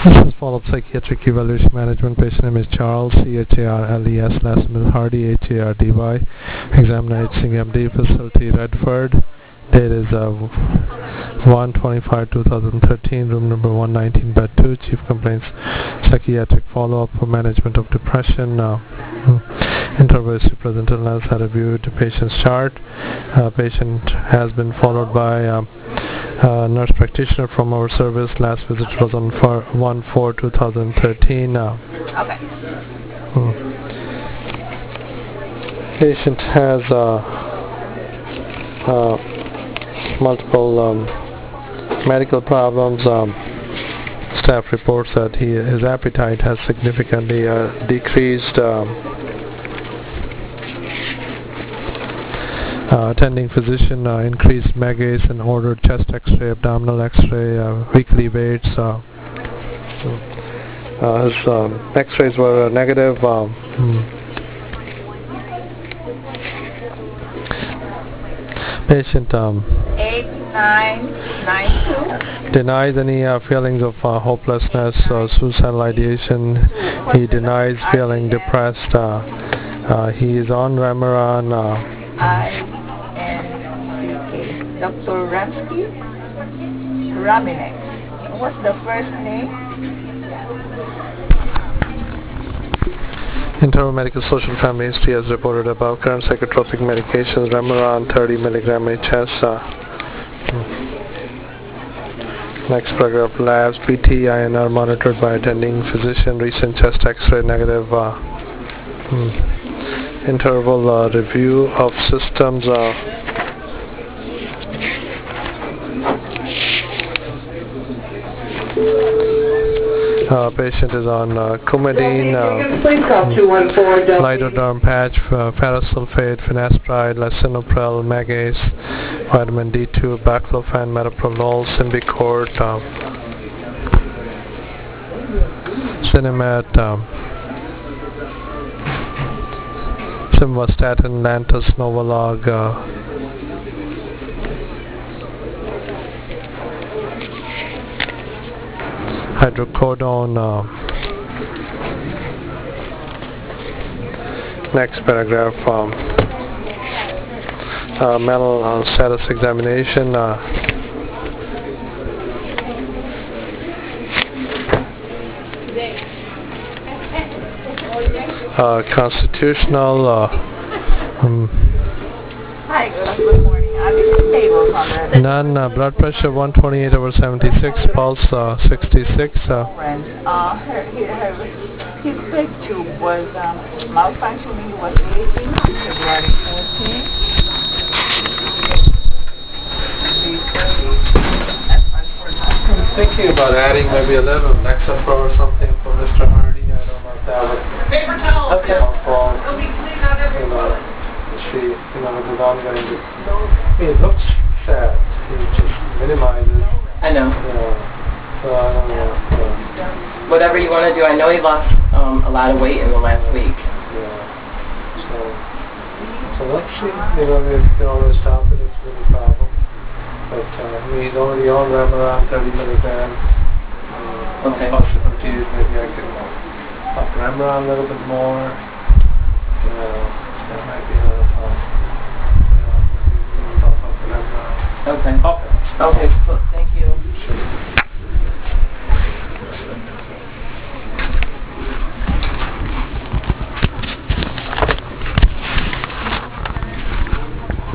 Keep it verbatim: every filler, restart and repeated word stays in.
This is follow-up psychiatric evaluation management. Patient name is Charles, C H A R L E S, last name is Hardy, H A R D Y. Examiner H C M D, facility Redford. Date is uh, one twenty-five two thousand thirteen, room number one nineteen, bed two. Chief complaints, psychiatric follow-up for management of depression. Uh, interview is present illness. I reviewed the patient's chart. Uh, patient has been followed by uh, uh, nurse practitioner from our service. Last visit was on one four two thousand thirteen. Uh, Okay. hmm. Patient has uh, uh, multiple um, medical problems. Um, staff reports that he, his appetite has significantly uh, decreased. Um, uh, attending physician uh, increased M E G A C E and ordered chest X-ray, abdominal X-ray, uh, weekly weights. Uh, uh, his um, X-rays were uh, negative. Um, hmm. Patient um, eight nine nine two. denies any uh, feelings of uh, hopelessness or suicidal ideation. He denies feeling depressed. Uh, uh, he is on Remeron. Uh, I N C K. Doctor Ramsky? Raminex. What's the first name? Internal medical social family history as reported above. Current psychotropic medications, Remeron thirty milligram H S. Uh, next paragraph, labs, P T, I N R monitored by attending physician, recent chest X-ray negative. Uh, hmm. Interval uh, review of systems. Uh, Uh, patient is on uh, Coumadin, uh, lidoderm patch, uh, ferrosulfate, finasteride, lisinopril, M E G A C E, vitamin D two, baclofen, metoprolol, Symbicort, uh, Cinemat, um, simvastatin, Lantus, Novolog, uh, hydrocodone. Uh, next paragraph, um, uh, mental uh, status examination. Uh, uh, constitutional. Uh, um, Hi, good morning. I'm in the table on the none. Uh, blood pressure one twenty-eight over seventy-six. Pulse uh, sixty-six. Uh, friend. Uh, her, her, his big tube was um, malfunctioning. He was leaking on February fourteenth. I'm thinking about adding maybe a little Lexapro or something for Mister Hardy. I don't know if that would Paper towel. okay. helpful. It'll be cleaned out every You know, month. she, you know, because I'm going to. I mean, it looks sad. He just minimizes. I know. Yeah. So I don't know. Yeah. Whatever you want to do. I know he lost um, a lot of weight in the last week. Yeah. So, so let's see. You know, if you can always stop it, it's really a problem. But uh, I mean, he's already on Remeron thirty milligrams. Uh, Okay. Possibilities, maybe I could up Remeron a little bit more. You know, that might be another thought. You know, maybe we can top up Remeron. Okay. Okay. Okay. So